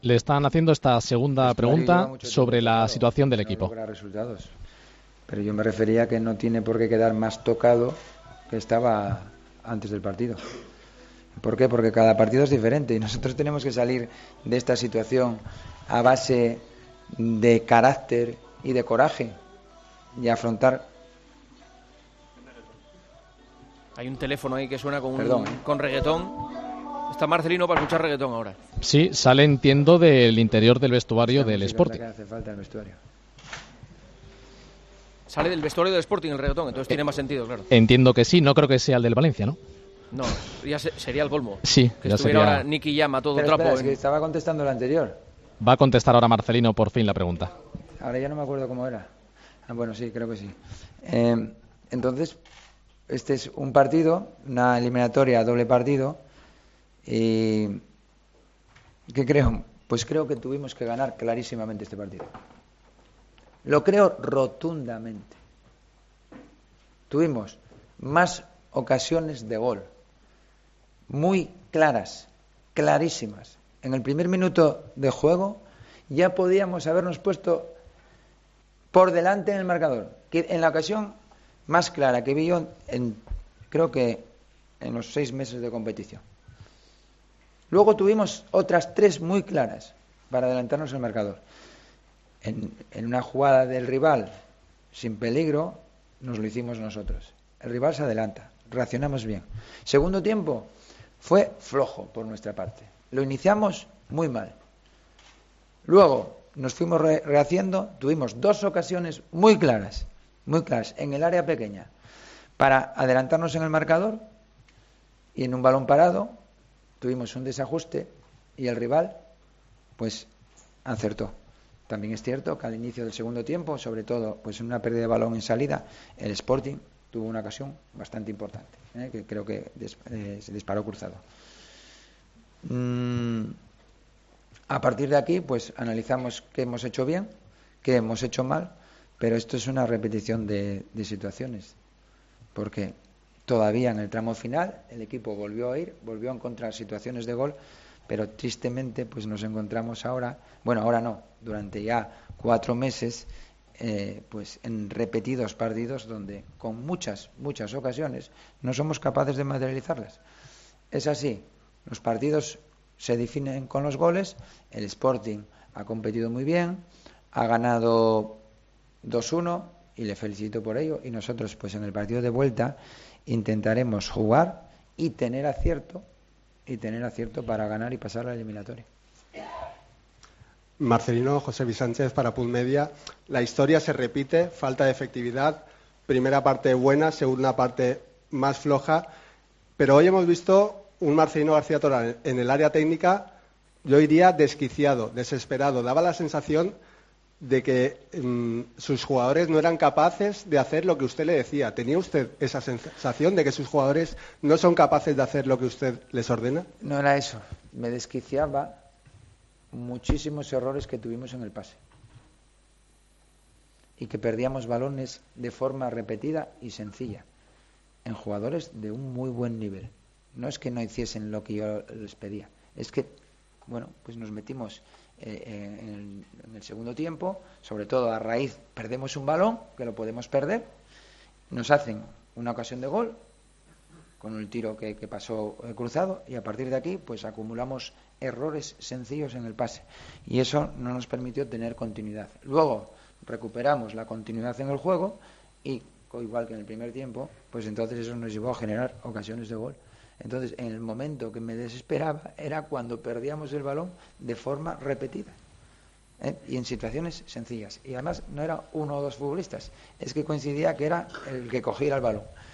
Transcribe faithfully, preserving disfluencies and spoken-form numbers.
Le están haciendo esta segunda Vestuario lleva pregunta mucho tiempo sobre la tocado situación del y no equipo. logra resultados. Pero yo me refería a que no tiene por qué quedar más tocado que estaba antes del partido. ¿Por qué? Porque cada partido es diferente y nosotros tenemos que salir de esta situación a base de carácter y de coraje y afrontar. Hay un teléfono ahí que suena con, un, Perdón, ¿eh? con reggaetón. Está Marcelino para escuchar reggaetón ahora. Sí, sale, entiendo, del interior del vestuario Esa del música es Sporting. la que hace falta en el vestuario. Sale del vestuario del Sporting el reggaetón, entonces tiene más sentido, claro. Entiendo que sí, no creo que sea el del Valencia, ¿no? No, ya se, sería el colmo. Sí, que ya estuviera sería... ahora Nicky Llama a todo Pero trapo. espera, es en... que estaba contestando la anterior. Va a contestar ahora Marcelino por fin la pregunta. Ahora ya no me acuerdo cómo era. Ah, bueno, sí, creo que sí. Eh, entonces, este es un partido, una eliminatoria doble partido. ¿Y qué creo? Pues creo que tuvimos que ganar clarísimamente este partido. Lo creo rotundamente. Tuvimos más ocasiones de gol, muy claras, clarísimas. En el primer minuto de juego ya podíamos habernos puesto por delante en el marcador. Que en la ocasión más clara que vi yo, en, creo que en los seis meses de competición. Luego tuvimos otras tres muy claras para adelantarnos el marcador. En, en una jugada del rival sin peligro, nos lo hicimos nosotros. El rival se adelanta, reaccionamos bien. Segundo tiempo fue flojo por nuestra parte. Lo iniciamos muy mal. Luego nos fuimos re- rehaciendo, tuvimos dos ocasiones muy claras, muy claras, en el área pequeña, para adelantarnos en el marcador, y en un balón parado tuvimos un desajuste y el rival pues acertó. También es cierto que al inicio del segundo tiempo, sobre todo pues en una pérdida de balón en salida, el Sporting tuvo una ocasión bastante importante, ¿eh? que creo que des- eh, se disparó cruzado. Mm, a partir de aquí pues analizamos qué hemos hecho bien, qué hemos hecho mal, pero esto es una repetición de, de situaciones, porque todavía en el tramo final el equipo volvió a ir, volvió a encontrar situaciones de gol, pero tristemente pues nos encontramos ahora, bueno, ahora no, durante ya cuatro meses, eh, pues en repetidos partidos donde con muchas, muchas ocasiones no somos capaces de materializarlas. Es así, los partidos se definen con los goles, el Sporting ha competido muy bien, ha ganado dos uno y le felicito por ello, y nosotros pues en el partido de vuelta intentaremos jugar y tener acierto y tener acierto para ganar y pasar la eliminatoria. Marcelino, José Luis Sánchez para Pul Media. La historia se repite, falta de efectividad, primera parte buena, segunda parte más floja, pero hoy hemos visto un Marcelino García Toral en el área técnica, yo diría desquiciado, desesperado. Daba la sensación de que mmm, sus jugadores no eran capaces de hacer lo que usted le decía. ¿Tenía usted esa sensación de que sus jugadores no son capaces de hacer lo que usted les ordena? No era eso, me desquiciaba muchísimos errores que tuvimos en el pase y que perdíamos balones de forma repetida y sencilla en jugadores de un muy buen nivel. No es que no hiciesen lo que yo les pedía, es que, bueno, pues nos metimos eh, en, el, en el segundo tiempo, sobre todo a raíz, perdemos un balón, que lo podemos perder, nos hacen una ocasión de gol, con el tiro que, que pasó eh, cruzado, y a partir de aquí, pues acumulamos errores sencillos en el pase, y eso no nos permitió tener continuidad. Luego recuperamos la continuidad en el juego, y igual que en el primer tiempo, pues entonces eso nos llevó a generar ocasiones de gol. Entonces, en el momento que me desesperaba era cuando perdíamos el balón de forma repetida, ¿eh? y en situaciones sencillas. Y además no era uno o dos futbolistas, es que coincidía que era el que cogía el balón.